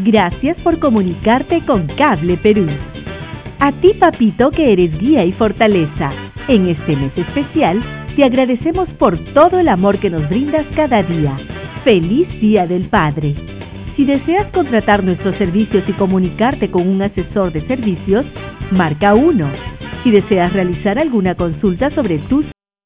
Gracias por comunicarte con Cable Perú. A ti, papito, que eres guía y fortaleza. En este mes especial, te agradecemos por todo el amor que nos brindas cada día. ¡Feliz Día del Padre! Si deseas contratar nuestros servicios y comunicarte con un asesor de servicios, marca 1. Si deseas realizar alguna consulta sobre tus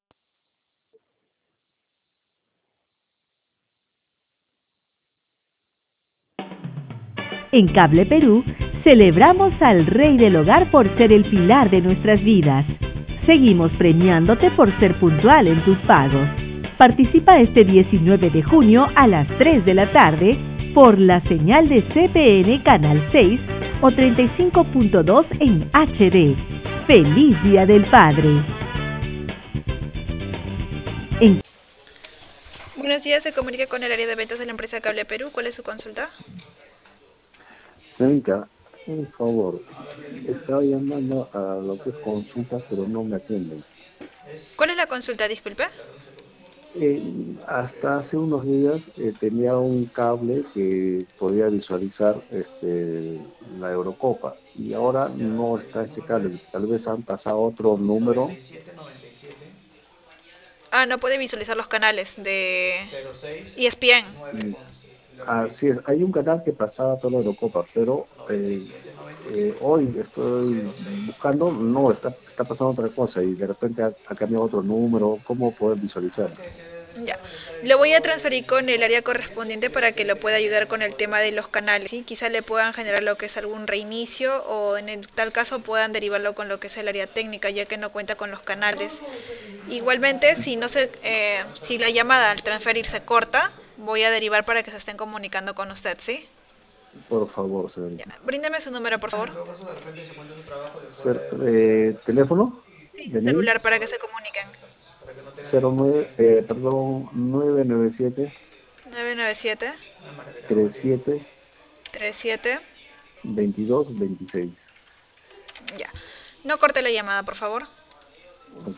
En Cable Perú, celebramos al Rey del Hogar por ser el pilar de nuestras vidas. Seguimos premiándote por ser puntual en tus pagos. Participa este 19 de junio a las 3 de la tarde por la señal de CPN Canal 6 o 35.2 en HD. ¡Feliz Día del Padre! Buenos días, se comunica con el área de ventas de la empresa Cable Perú. ¿Cuál es su consulta? Señorita, un favor, estaba llamando a lo que es consulta, pero no me atienden. ¿Cuál es la consulta? Disculpe. Hasta hace unos días tenía un cable que podía visualizar la Eurocopa y ahora no está ese cable. Tal vez han pasado otro número. Ah, no puede visualizar los canales de ESPN. Mm, Así es, hay un canal que pasaba toda la Eurocopa, pero hoy estoy buscando, no, está pasando otra cosa y de repente ha cambiado otro número. ¿Cómo poder visualizar? Ya. Lo voy a transferir con el área correspondiente para que lo pueda ayudar con el tema de los canales. ¿Sí? Quizá le puedan generar lo que es algún reinicio o en el tal caso puedan derivarlo con lo que es el área técnica, ya que no cuenta con los canales. Igualmente, si la llamada al transferir se corta, voy a derivar para que se estén comunicando con usted, ¿sí? Por favor, Ya. señorita. Bríndeme su número, por favor. ¿Teléfono? Sí, su DNI celular para que se comuniquen. 997 997 37 37. 22 26. Ya. No corte la llamada, por favor. Ok.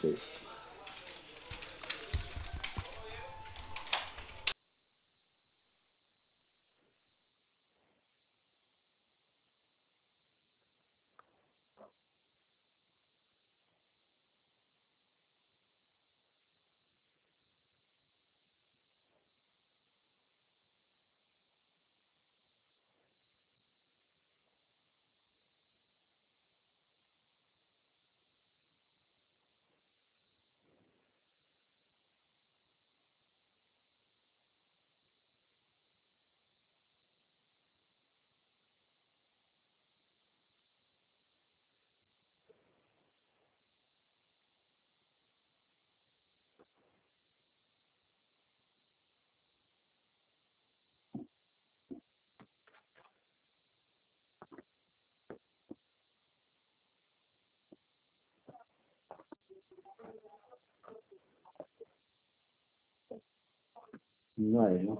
No hay, ¿no?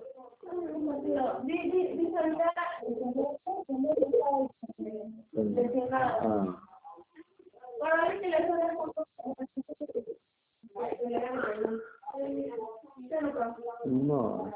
Ah, no.